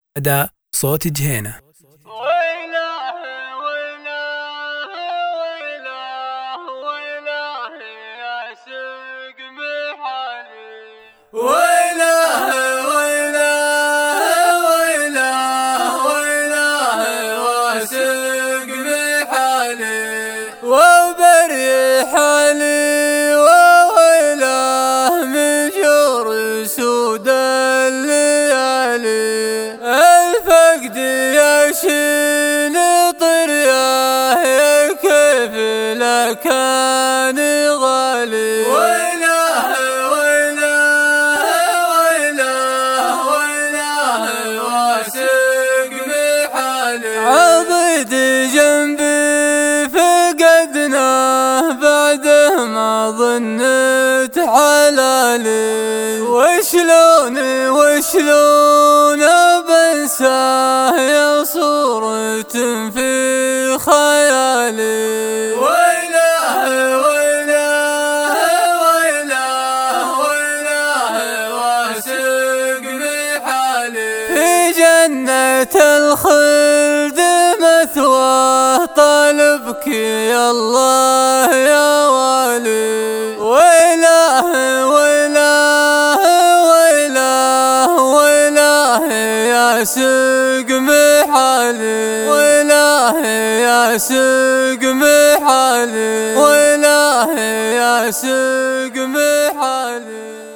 أداء صوت جهينة. وبري حالي وويله من جور سود الليالي، الفقد يشين طرياه يا كيف لكان غالي. ويله ويله ويله ويله واسق بحالي، عضد جنبي بعده ما ظنت حلالي، وشلون بنساه يا صورة في خيالي. ويله ويله ويله ويله واسق بحالي، في جنة الخلد مثواه طالبك يا الله يا والي. ويله ويله ويله ويله ياسق بحالي، ويله ياسق بحالي، ويله ياسق بحالي.